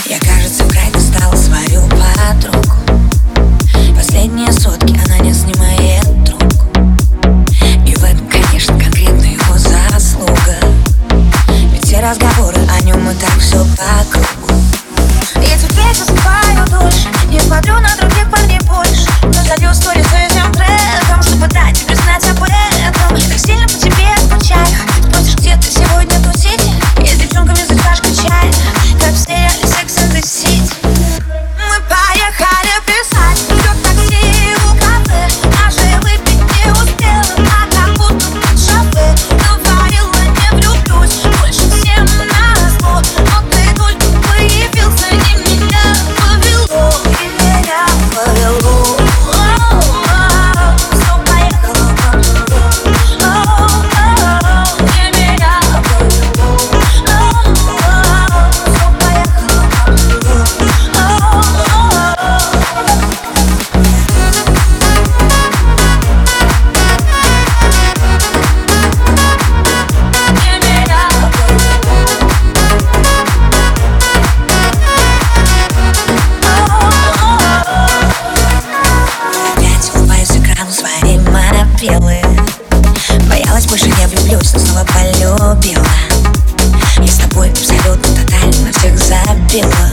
Я, кажется, в край достала свою подругу. Последние сутки она не снимает трубку. И в этом, конечно, конкретно его заслуга. Ведь все разговоры о нем и так все по кругу. Я теперь засыпаю дольше, не смотрю на других парней больше, но залью стори с этим треком, чтобы дать тебе знать об этом. Так сильно по тебе скучаю. Спросишь, где ты сегодня тусить? Я с девчонками за чашкой чая, как в сериале Sex and the City. Мы поехали писать, ждет такси у кафе, даже выпить не успела, а как будто под шофе. Говорила, не влюблюсь больше всем назло, но ты только появился и меня повело. И меня повело. Все поехало по кругу. И меня повело. Все поехало по кругу. Опять улыбаюсь экрану своей мобилы. Боялась, больше не влюблюсь, но снова полюбила. Я с тобой абсолютно тотально всех забила.